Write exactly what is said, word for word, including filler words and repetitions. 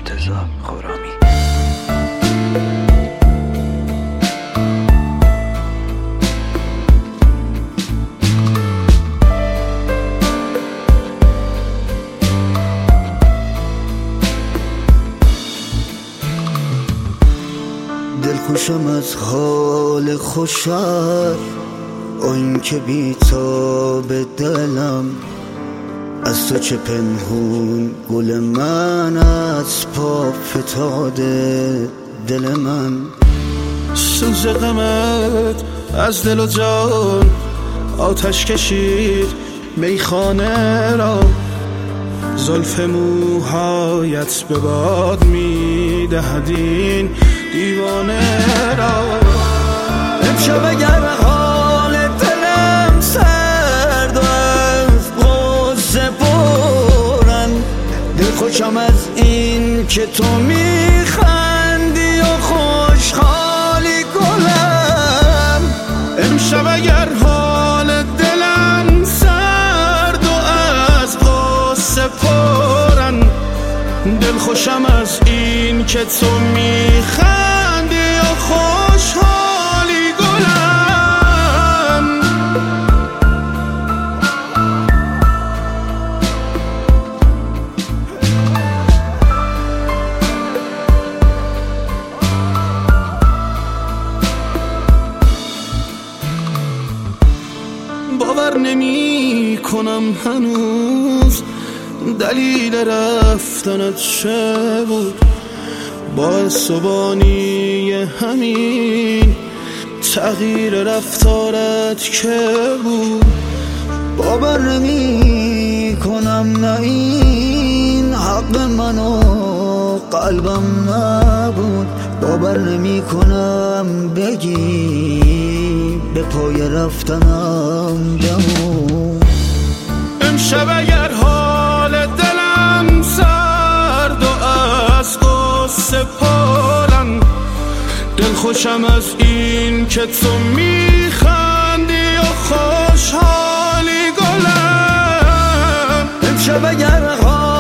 مرتضی خرامی. دلخوشم از حال خوشت، این که بی تا به دلم، از تو چه پنهون گل من از پا فتاده دل من. سوز غمت از دل و جان آتش کشید میخانه را، زلف موهایت به باد میدهد این دیوانه را. امشب اگر حال دلم سرد و از غصه پرن، دلخوشم از این که تو میخندی و خوشحالی گلم. امشب اگر حال دلم سرد و از غصه پرن، دلخوشم از این که تو میخندی و خوشحالی گلم. باور نمی کنم هنوز دلیل رفتنت چه بود، باعث و بانی همین تغییر رفتارت که بود. باور نمی کنم نه این حق من و قلبم نبود، باور نمی کنم بگی به پای رفتنم بمون. امشب اگر حال دلم سرد و از غصه پرن، دلخوشم از این که تو میخندی و خوشحالی گلم. امشب اگر حال